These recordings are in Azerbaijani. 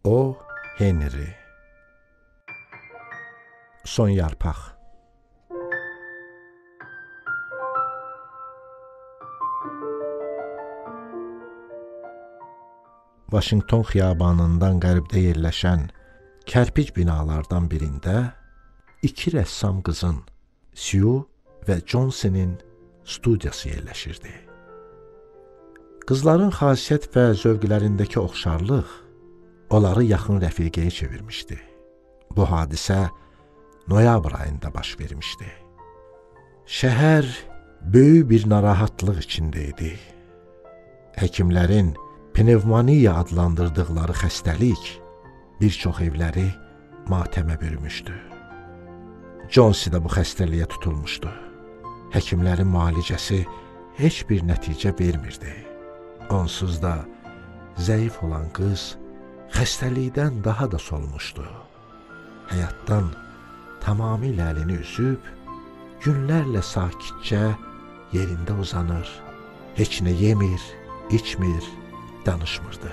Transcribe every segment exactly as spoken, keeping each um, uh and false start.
O. Henry. Son yarpaq. Vaşinqton xiyabanından qərbdə yerləşən kərpic binalardan birində iki rəssam qızın, Sue və Johnson'in studiyası yerləşirdi. Qızların xasiyyət və zövqlərindəki oxşarlıq onları yaxın rəfiqəyə çevirmişdi. Bu hadisə noyabr ayında baş vermişdi. Şəhər böyük bir narahatlıq içində idi. Həkimlərin pnevmoniya adlandırdıqları xəstəlik bir çox evləri matəmə bürümüşdü. Johnsi də bu xəstəliyə tutulmuşdu. Həkimlərin müalicəsi heç bir nəticə vermirdi. Onsuz da zəif olan qız xəstəlikdən daha da solmuşdu. Həyatdan tamamilə əlini üzüb, günlərlə sakitcə yerində uzanır, heç nə yemir, içmir, danışmırdı.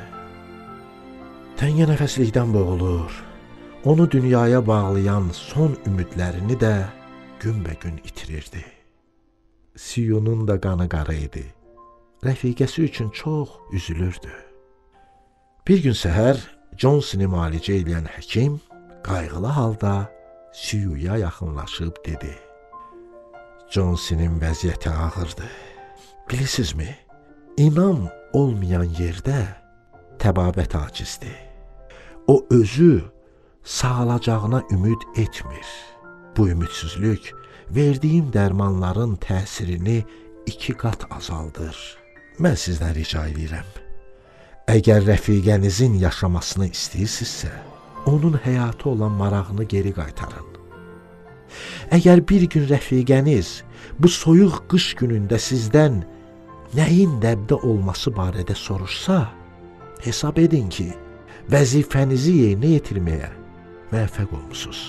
Təngə nəfəslikdən boğulur, onu dünyaya bağlayan son ümidlərini də günbəgün itirirdi. Sue'nun da qanı qara idi. Rəfiqəsi üçün çox üzülürdü. Bir gün səhər Johnson'ı müalicə edən həkim qayğılı halda Sue'ya yaxınlaşıb dedi: Johnson'ın vəziyyəti ağırdı. Bilirsizmi, İnam olmayan yerdə təbabət acizdir. O özü sağalacağına ümid etmir. Bu ümidsizlik verdiyim dərmanların təsirini iki qat azaldır. Mən sizdən rica edirəm. Əgər rəfiqənizin yaşamasını istəyirsinizsə, onun həyatı olan marağını geri qaytarın. Əgər bir gün rəfiqəniz bu soyuq qış günündə sizdən nəyin dəbdə olması barədə soruşsa, hesab edin ki, vəzifənizi yerinə yetirməyə müvəffəq olmusunuz.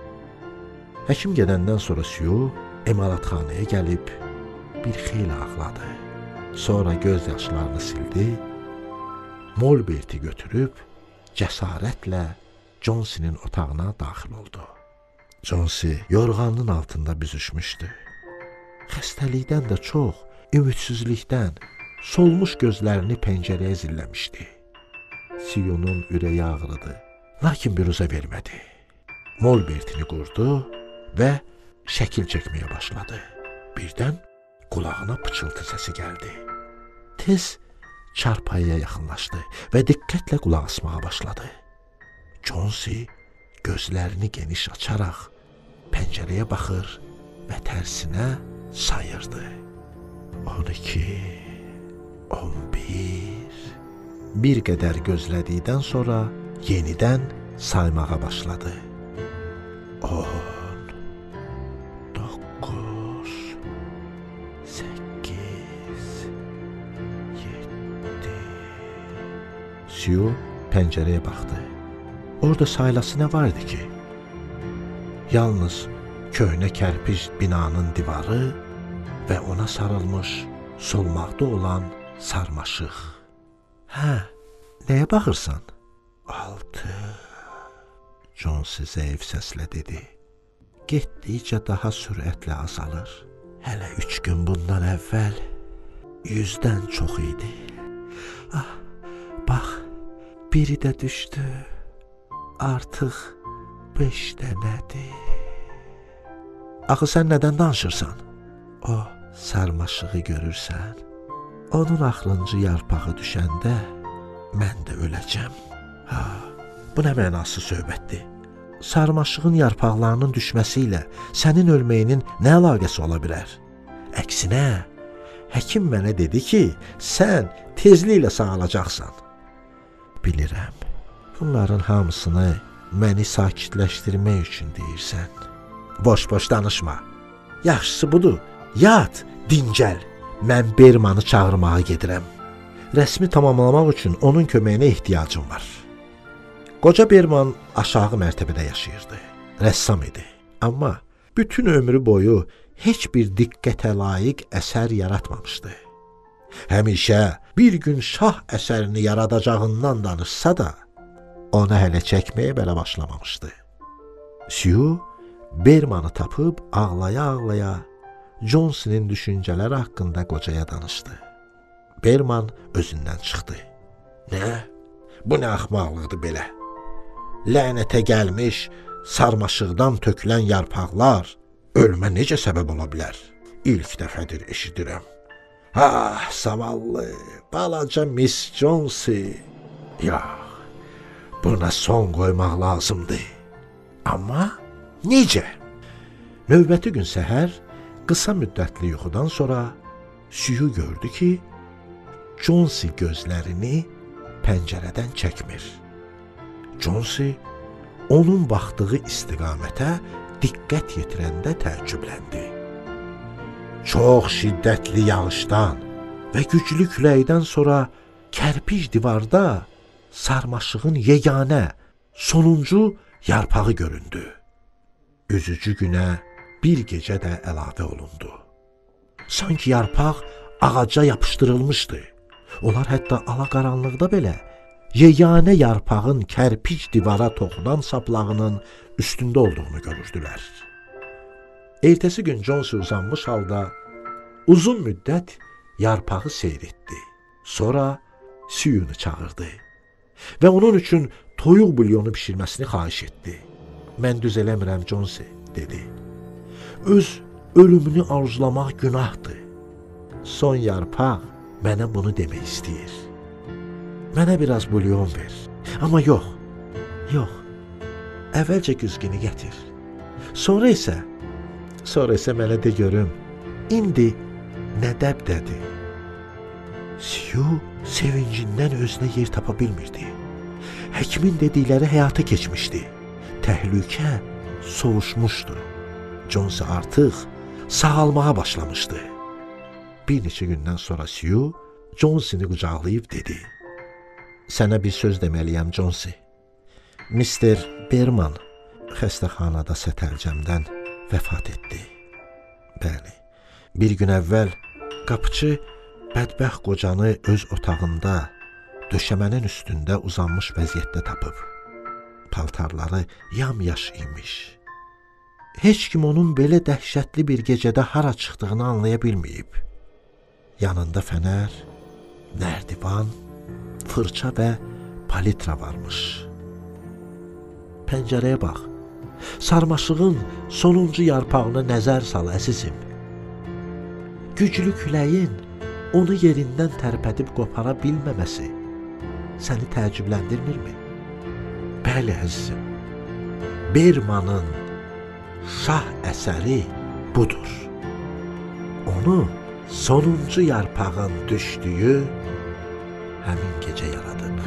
Həkim gedəndən sonra Sue emalatxanaya gəlib bir xeyli ağladı. Sonra göz yaşlarını sildi, molberti götürüb cəsarətlə Johnson'ın otağına daxil oldu. Johnson yorğanın altında büzüşmüşdü. Xəstəlikdən də çox, ümidsizlikdən solmuş gözlərini pəncərəyə zilləmişdi. Sue'nun ürəyi ağrıdı, lakin biruzə vermədi. Molbertini qurdu və şəkil çəkməyə başladı. Birdən qulağına pıçıltı səsi gəldi. Tez çarpayıya yaxınlaşdı və diqqətlə qulaq asmağa başladı. Johnson gözlərini geniş açaraq pəncərəyə baxır və tərsinə sayırdı. on iki, on bir... Bir qədər gözlədikdən sonra yenidən saymağa başladı. on, doqquz, səkkiz, yeddi... Sue pəncərəyə baxdı. Orada saylası nə vardı ki? Yalnız köhnə kərpic binanın divarı və ona sarılmış solmaqda olan sarmaşıq. Hə, nəyə baxırsan? Altı... Johnson zəif səslə dedi. Getdikcə daha sürətlə azalır. Hələ üç gün bundan əvvəl yüzdən çox idi. Ah, bax, biri də düşdü. Artıq beş dənədir. Axı sən nədən danışırsan? O sarmaşığı görürsən. Onun axırıncı yarpağı düşəndə mən də öləcəm. Ha, bu nə mənasız söhbətdir? Sarmaşığın yarpaqlarının düşməsi ilə sənin ölməyinin nə əlaqəsi ola bilər? Əksinə, həkim mənə dedi ki, sən tezliklə sağalacaqsan. Bilirəm, bunların hamısını məni sakitləşdirmək üçün deyirsən. Boş-boş danışma. Yaxşısı budur, yat, dincəl. Mən Bermanı çağırmağa gedirəm. Rəsmi tamamlamaq üçün onun köməyinə ehtiyacım var. Qoca Berman aşağı mərtəbədə yaşayırdı. Rəssam idi. Amma bütün ömrü boyu heç bir diqqətə layiq əsər yaratmamışdı. Həmişə bir gün şah əsərini yaradacağından danışsa da, ona hələ çəkməyə belə başlamamışdı. Sue Bermanı tapıb ağlaya-ağlaya Johnsinin düşüncələri haqqında qocaya danışdı. Berman özündən çıxdı. Nə? Bu nə axmaqlıqdır belə? Lənətə gəlmiş sarmaşıqdan tökülən yarpaqlar ölümə necə səbəb ola bilər? İlk dəfədir eşidirəm. Ah, zavallı, balaca Miss Johnsi. Yox, buna son qoymaq lazımdır. Amma necə? Növbəti gün səhər qısa müddətli yuxudan sonra Sue gördü ki, Johnsi gözlərini pəncərədən çəkmir. Johnsi onun baxdığı istiqamətə diqqət yetirəndə təəccübləndi. Çox şiddətli yağışdan və güclü küləkdən sonra kərpic divarda sarmaşığın yeganə, sonuncu yarpağı göründü. Üzücü günə bir gecə də əlavə olundu. Sanki yarpaq ağaca yapışdırılmışdı. Onlar hətta alaqaranlıqda belə yeganə yarpağın kərpic divara toxunan saplağının üstündə olduğunu görürdülər. Ertəsi gün Johnsi uzanmış halda uzun müddət yarpağı seyr etdi. Sonra Sue'nu çağırdı və onun üçün toyuq bulyonu bişirməsini xahiş etdi. Mən düz eləmirəm, Johnsi, dedi. Öz ölümünü arzulamaq günahdır. Son yarpaq mənə bunu demək istəyir. Mənə biraz bulyon ver. Amma yox, yox. Əvvəlcə güzgini gətir. Sonra isə, sonra isə mənə de görüm, indi nə dəbdədir? Sue sevincindən özünə yer tapa bilmirdi. Həkimin dedikləri həyata keçmişdi. Təhlükə soğuşmuşdu. Johnsi artıq sağalmağa başlamışdı. Bir neçə gündən sonra Sue Johnsini qucaqlayıb dedi. Sənə bir söz deməliyəm, Johnsi. mister Berman xəstəxanada sətəlcəmdən vəfat etdi. Bəli, bir gün əvvəl qapıçı bədbəxt qocanı öz otağında döşəmənin üstündə uzanmış vəziyyətdə tapıb. Paltarları yamyaş imiş. Heç kim onun belə dəhşətli bir gecədə hara çıxdığını anlaya bilməyib. Yanında fənər, nərdivan, fırça və palitra varmış. Pəncərəyə bax, sarmaşığın sonuncu yarpağına nəzər sal, əzizim. Güclü küləyin onu yerindən tərpədib qopara bilməməsi səni təəccübləndirmirmi? Bəli, əzizim, Bermanın şah əsəri budur. Onu sonuncu yarpağın düşdüyü həmin gecə yaradıb.